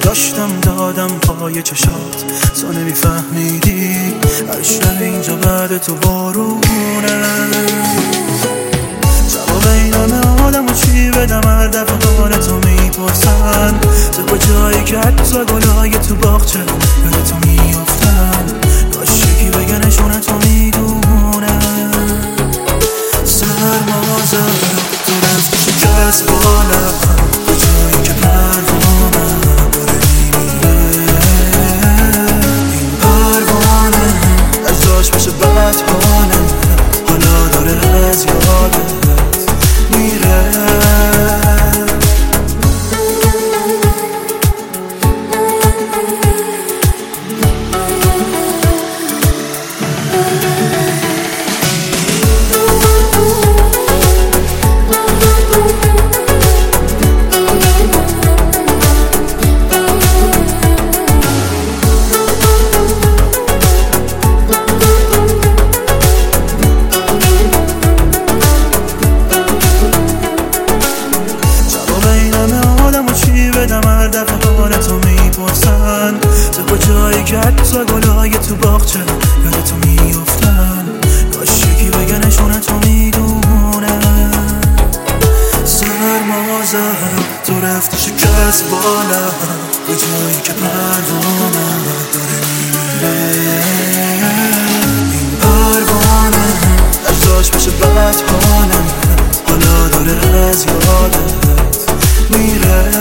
داشتم دادم پای چشات، تو نمیفهمیدی هر شب اینجا بعد تو بارونه. جواب این همه آدم و چی بدم هر دفعه حال تو میپرسن، تو کجایی که حتی گلای تو باغچه یاد تو میافتن، کاش یکی بگه نشونه تو میدونه. سرمازه تو رفتی شکست بالم، کجایی که پروانه داره میمیره. این پروانه از جاش بشه بد حالم، حالا داره از یادت میره. هر دفعه حال تو میپرسن، تو کجایی که حتی گلای تو باغچه یاد تو میافتن، کاش یکی بگه نشونه تو میدونه. سرمازه تو رفتی شکست بالم، کجایی که پروانه داره میمیره. این پروانه از جاش بشه بد حالم، حالا داره از یادت میره.